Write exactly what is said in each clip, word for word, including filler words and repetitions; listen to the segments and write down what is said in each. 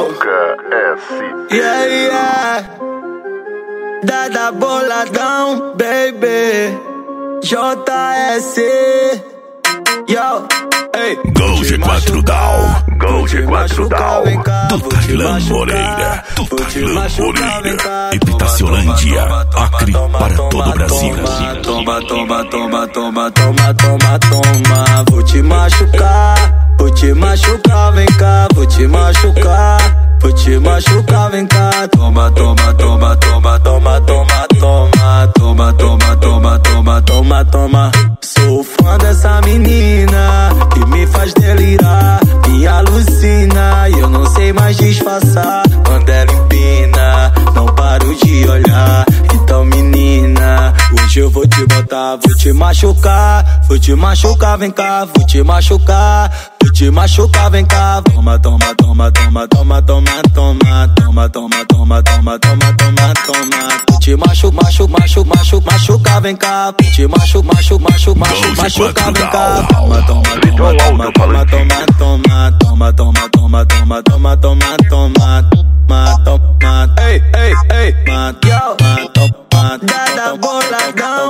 Nunca S. Yeah, yeah. Dada boladão, baby. J S. Yo, ei. Gol G quatro Down. Gol G quatro Down. Do Tailan Moreira. Do Tailan Moreira. Epitaciolândia. Acre para todo o Brasil. Toma, toma, toma, toma, toma, toma, toma. Vou te machucar. Vou te machucar, vem cá. Vou te machucar. Vou te machucar, vem cá. Toma, toma, toma, toma, toma, toma, toma. Toma, toma, toma, toma, toma, toma. Sou fã dessa menina que me faz delirar, me alucina e eu não sei mais disfarçar. Quando ela empina, não paro de olhar. Então menina, hoje eu vou te botar, vou te machucar. Vou te machucar, vem cá, vou te machucar. Vou te machucar, vem cá. Toma, toma, toma, toma, toma, toma, toma. Toma, toma, toma, toma, toma, toma, toma. Vou te machu, machu, machu, machu, machucar, vem cá. Vou te machu, machu, machu, machu, machucar, vem cá. Toma, toma, toma, toma, toma, toma, toma, toma, toma, toma, toma, toma, toma, toma, toma, toma, ei, ei, ei, yo, toma, dada boladão.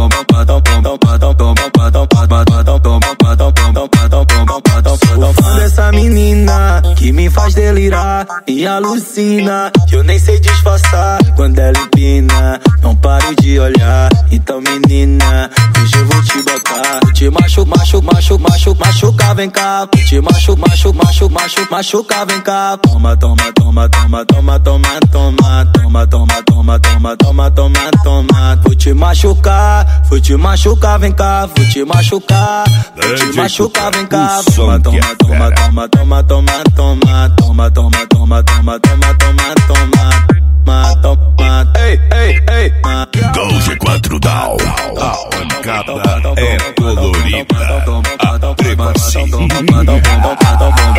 Sou fã dessa menina que me faz delirar e alucina. Eu nem sei disfarçar quando ela empina, não paro de olhar. Então menina, hoje eu vou te botar. Vou te machu, machu, machu, machu, machucar, vem cá. Vou te machu, machu, machu, machu, machucar, vem cá. Toma, toma, toma, toma, toma, toma, toma. Toma, toma, toma, toma, toma, toma, toma. Vou te machucar, vou te machucar, vem cá. Vou te machucar, vou te machucar, vem cá. Toma, toma, toma, toma, toma, toma, toma. Toma, toma, toma, toma, toma, toma, toma. Toma, ei, ei, ei. Gol G quatro Down. A pancada é colorida. A trepacinha.